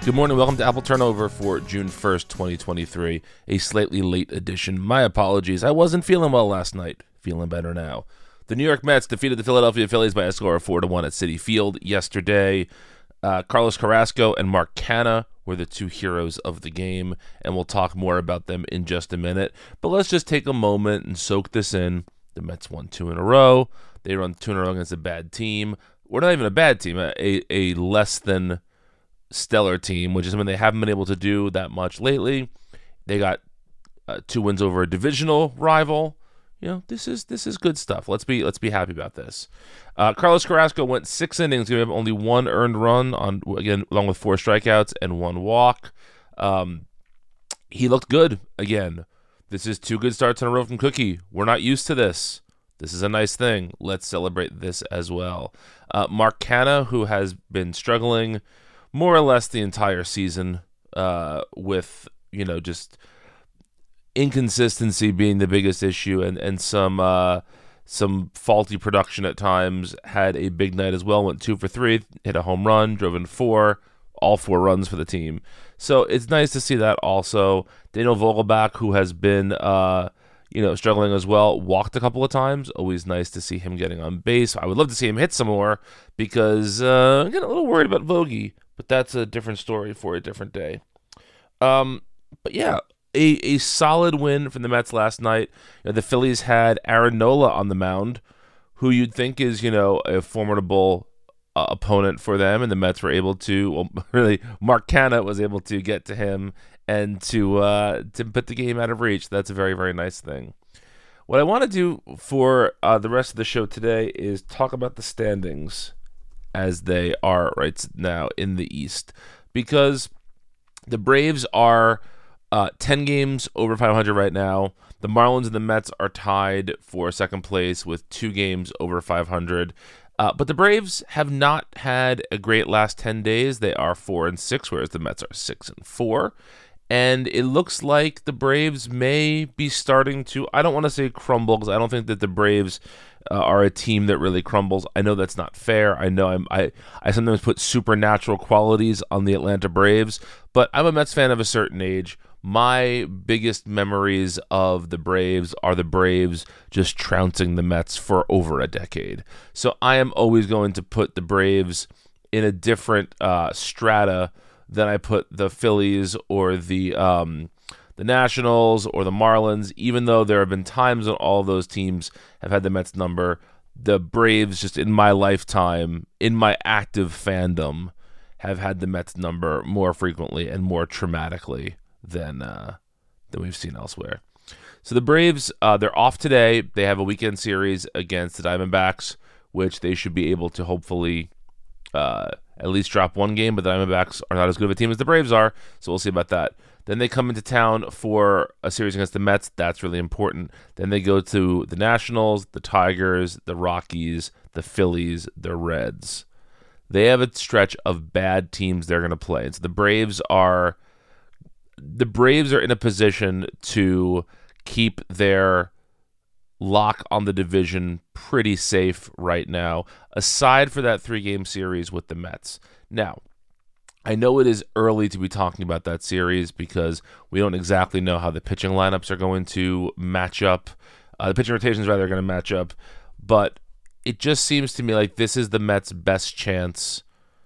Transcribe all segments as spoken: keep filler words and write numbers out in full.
Good morning. Welcome to Apple Turnover for June first, twenty twenty-three, a slightly late edition. My apologies. I wasn't feeling well last night. Feeling better now. The New York Mets defeated the Philadelphia Phillies by a score of four to one at Citi Field yesterday. Uh, Carlos Carrasco and Mark Canha were the two heroes of the game, and we'll talk more about them in just a minute. But let's just take a moment and soak this in. The Mets won two in a row. They run two in a row against a bad team. We're not even a bad team, a, a less than stellar team, which is something they haven't been able to do that much lately. They got uh, two wins over a divisional rival. You know, this is this is good stuff. Let's be let's be happy about this. Uh, Carlos Carrasco went six innings, giving up only one earned run on again, along with four strikeouts and one walk. Um, he looked good again. This is two good starts in a row from Cookie. We're not used to this. This is a nice thing. Let's celebrate this as well. Uh, Mark Canha, who has been struggling more or less the entire season uh, with, you know, just inconsistency being the biggest issue and, and some uh, some faulty production at times, had a big night as well. Went two for three, hit a home run, drove in four, all four runs for the team. So it's nice to see that also. Daniel Vogelbach, who has been, uh, you know, struggling as well, walked a couple of times. Always nice to see him getting on base. I would love to see him hit some more because uh, I'm getting a little worried about Vogie, but that's a different story for a different day. Um, but yeah, a, a solid win from the Mets last night. You know, the Phillies had Aaron Nola on the mound, who you'd think is, you know, a formidable uh, opponent for them, and the Mets were able to, well, really, Mark Canha was able to get to him and to uh, to put the game out of reach. That's a very, very nice thing. What I want to do for uh, the rest of the show today is talk about the standings as they are right now in the East, because the Braves are uh, ten games over five hundred right now. The Marlins and the Mets are tied for second place with two games over five hundred. Uh, but the Braves have not had a great last ten days. They are four and six, whereas the Mets are six and four. And it looks like the Braves may be starting to, I don't want to say crumble, because I don't think that the Braves uh, are a team that really crumbles. I know that's not fair. I know I'm, I I sometimes put supernatural qualities on the Atlanta Braves, but I'm a Mets fan of a certain age. My biggest memories of the Braves are the Braves just trouncing the Mets for over a decade. So I am always going to put the Braves in a different uh, strata than I put the Phillies or the um, the Nationals or the Marlins, even though there have been times when all of those teams have had the Mets number. The Braves, just in my lifetime, in my active fandom, have had the Mets number more frequently and more traumatically than uh, than we've seen elsewhere. So the Braves, uh, they're off today. They have a weekend series against the Diamondbacks, which they should be able to hopefully uh, at least drop one game, but the Diamondbacks are not as good of a team as the Braves are, so we'll see about that. Then they come into town for a series against the Mets. That's really important. Then they go to the Nationals, the Tigers, the Rockies, the Phillies, the Reds. They have a stretch of bad teams they're going to play. And so the Braves are the Braves are in a position to keep their lock on the division pretty safe right now, aside for that three-game series with the Mets. Now, I know it is early to be talking about that series because we don't exactly know how the pitching lineups are going to match up. Uh, the pitching rotations, rather, are going to match up. But it just seems to me like this is the Mets' best chance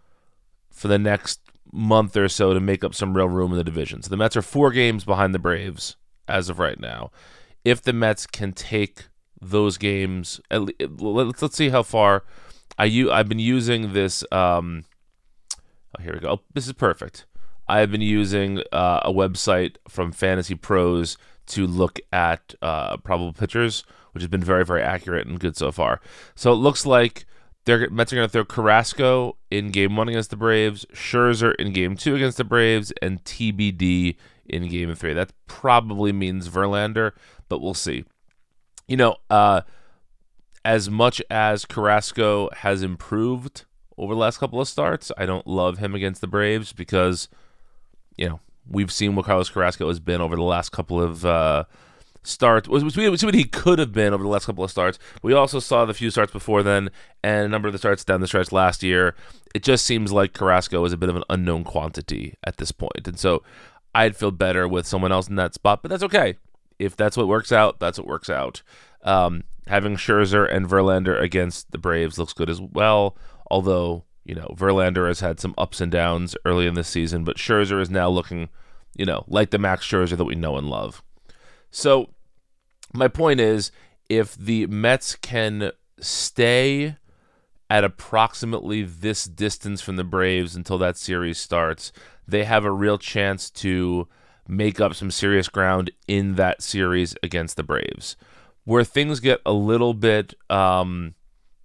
for the next month or so to make up some real room in the division. So the Mets are four games behind the Braves as of right now. If the Mets can take those games, at least, let's let's see how far. I u- I've been using this. Um, oh, here we go. Oh, this is perfect. I've been using uh, a website from Fantasy Pros to look at uh, probable pitchers, which has been very, very accurate and good so far. So it looks like the Mets are going to throw Carrasco in Game One against the Braves, Scherzer in Game Two against the Braves, and T B D in Game Three. That probably means Verlander, but we'll see. You know, uh, as much as Carrasco has improved over the last couple of starts, I don't love him against the Braves because, you know, we've seen what Carlos Carrasco has been over the last couple of uh, starts, was what he could have been over the last couple of starts. We also saw the few starts before then, and a number of the starts down the stretch last year. It just seems like Carrasco is a bit of an unknown quantity at this point, and so I'd feel better with someone else in that spot, but that's okay. If that's what works out, that's what works out. Um, having Scherzer and Verlander against the Braves looks good as well, although, you know, Verlander has had some ups and downs early in this season, but Scherzer is now looking, you know, like the Max Scherzer that we know and love. So my point is, if the Mets can stay at approximately this distance from the Braves until that series starts, they have a real chance to make up some serious ground in that series against the Braves. Where things get a little bit um,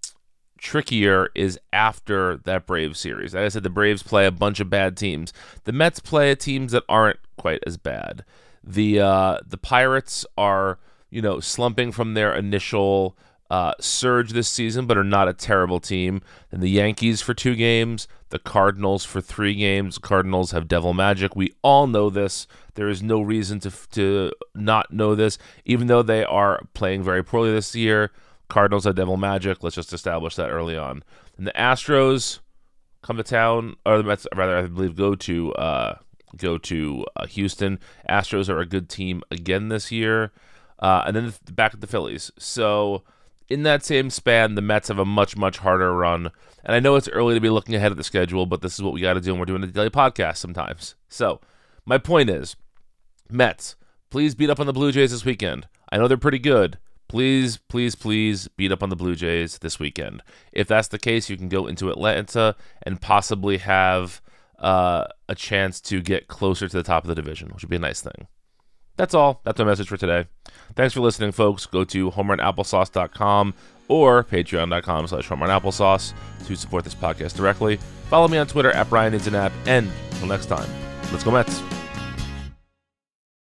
trickier is after that Braves series. Like I said, the Braves play a bunch of bad teams. The Mets play teams that aren't quite as bad. The uh, the Pirates are, you know, slumping from their initial uh, surge this season, but are not a terrible team. And the Yankees for two games, the Cardinals for three games. The Cardinals have devil magic. We all know this. There is no reason to to not know this, even though they are playing very poorly this year. Cardinals have devil magic. Let's just establish that early on. And the Astros come to town, or the Mets, rather, I believe, go to uh, go to uh, Houston. Astros are a good team again this year, uh, and then back at the Phillies. So in that same span, the Mets have a much, much harder run. And I know it's early to be looking ahead at the schedule, but this is what we got to do when we're doing a daily podcast sometimes. So my point is, Mets, please beat up on the Blue Jays this weekend. I know they're pretty good. Please, please, please beat up on the Blue Jays this weekend. If that's the case, you can go into Atlanta and possibly have uh, a chance to get closer to the top of the division, which would be a nice thing. That's all. That's my message for today. Thanks for listening, folks. Go to home run applesauce dot com or patreon dot com slash home run applesauce to support this podcast directly. Follow me on Twitter at Brian Needs an App. And until next time, let's go Mets.